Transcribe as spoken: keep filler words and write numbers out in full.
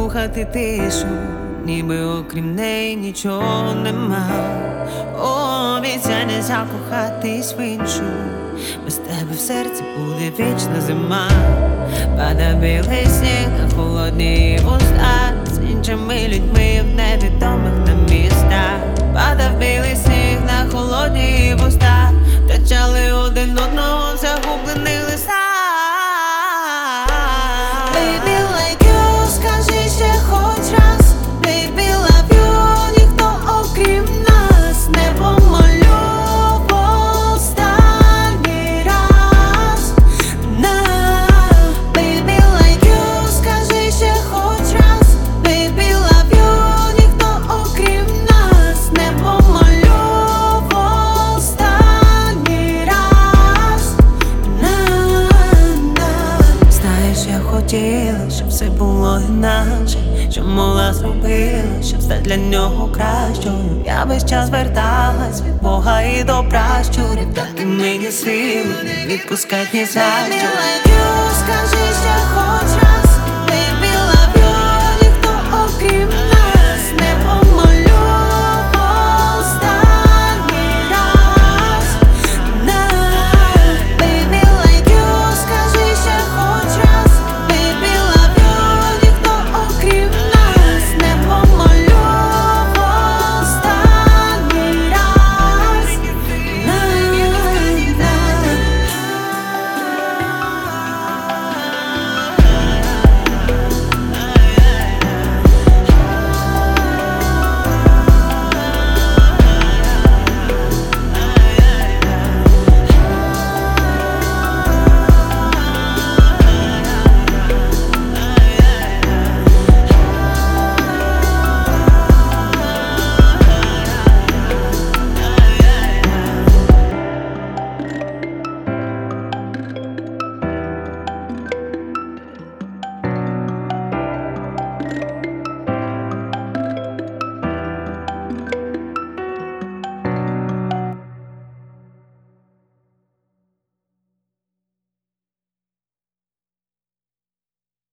слухати тишу, ніби окрім неї нічого нема. Обіцяй закохатись в іншу, без тебе в серці буде вічна зима. Падає білий сніг на холодні вуста, з іншими людьми в невідомих нам містах. Падав білий сніг на холодні вуста, втрачали один одного в загублених листах. Baby, like you, скажи ще хоч раз. Baby, love you, ніхто окрім нас. Не помолю в останній раз. На Baby, like you, скажи ще хоч раз. Baby, love you, ніхто окрім нас. Не помолю в останній раз. На, на Знаєш, я хотіла, щоб все було інакше, що могла зробила, щоб стати для нього кращою. Я весь час верталась від Бога і до пращурів. Дати мені силу, не відпускать ні за що. Baby, like you, скажи ще хоч раз. Baby, love you, ніхто окрім нас. Не помолю в останній раз. На Baby, like you, скажи ще хоч раз. Baby, love you, ніхто окрім нас. Не помолю в останній раз. На, на